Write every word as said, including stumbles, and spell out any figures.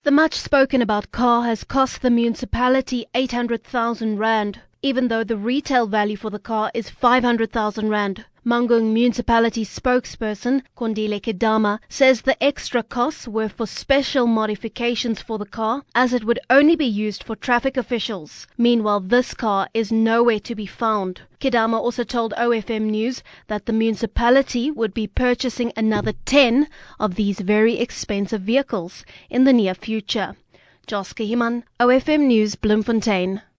The much spoken about car has cost the municipality eight hundred thousand rand, even though the retail value for the car is five hundred thousand rand. Mangaung Municipality spokesperson Kondile Kedama says the extra costs were for special modifications for the car, as it would only be used for traffic officials. Meanwhile, this car is nowhere to be found. Kedama also told O F M News that the municipality would be purchasing another ten of these very expensive vehicles in the near future. Joske Himan, O F M News, Bloemfontein.